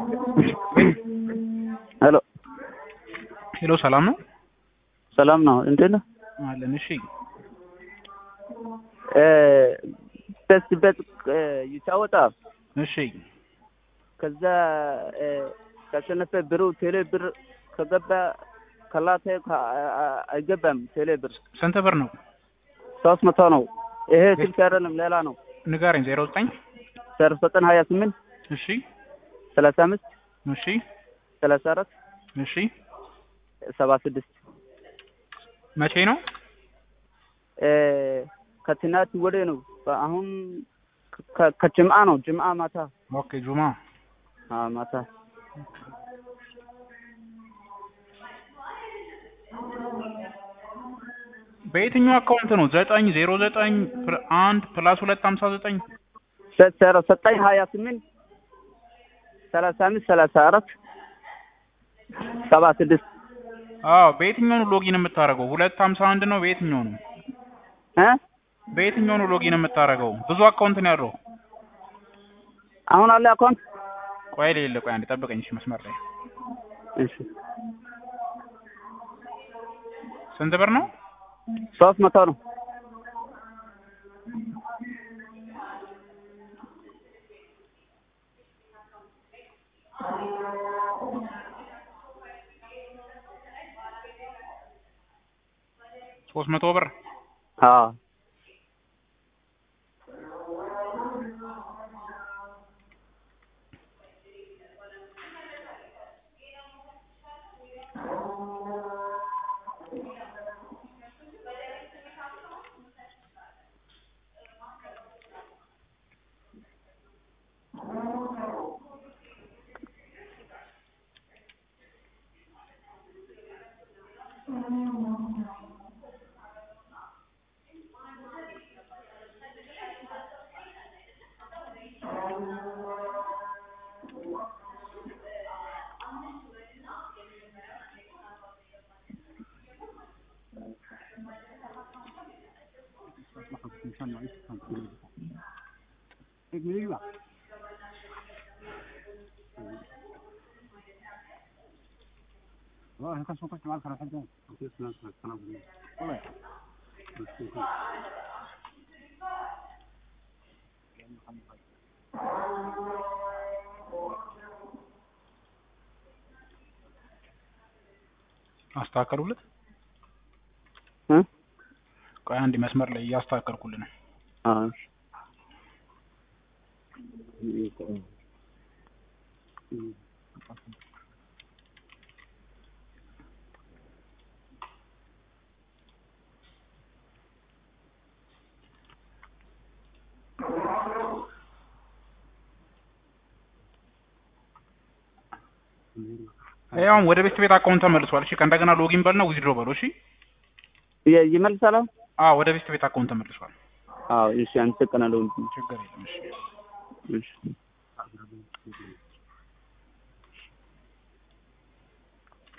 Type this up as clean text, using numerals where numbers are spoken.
ሄሎ ሄሎ ሰላም ነው? ሰላም ነው። እንዴት ነህ? አለን። እሺ በስበት ይጫወታል። እሺ ከዛ ከሸነፈ ብሩ ቴሌ ብር ከገባ ከላተ አይገባም። ቴሌ ብር ስንት ብር ነው? 300 ነው። ይሄ ስልክ አይደለም ሌላ ነው። ንገረኝ። 09 0928 እሺ 35 እሺ 34 እሺ 76 መቼ ነው? ከትናንት ወዲያ ነው። አሁን ከጅምዓ ነው። ጅምዓ ማታ። ኦኬ ጁማ ማታ። በየትኛው አካውንት ነው? 909 1 + 259 928 35 34 76 በየትኛው ነው ሎጊን የምታደርገው? 251 ነው። በየትኛው ነው? በየትኛው ነው ሎጊን የምታደርገው? ብዙ አካውንት ነው ያለው። አሁን አለ አካውንት። ቆይ አንዴ ጠብቀኝ። እሺ መስመር ላይ። እሺ ስንት ብር ነው? 300 ነው። ሶስት መቶ ብር። አስተካከሉለት። ቆይ አንድ መስመር ላይ ያስተካከልኩልህ ነው። ያው ወደ ቤት አካውንት ተመልሷል። እሺ ከእንደገና ሎጊን በልና ዊዝድሮ በለው። እሺ ይመልሳል። ወደ ቤት አካውንት ተመልሷል። እሺ አንተ ቀናለው። ችግር የለም። እሺ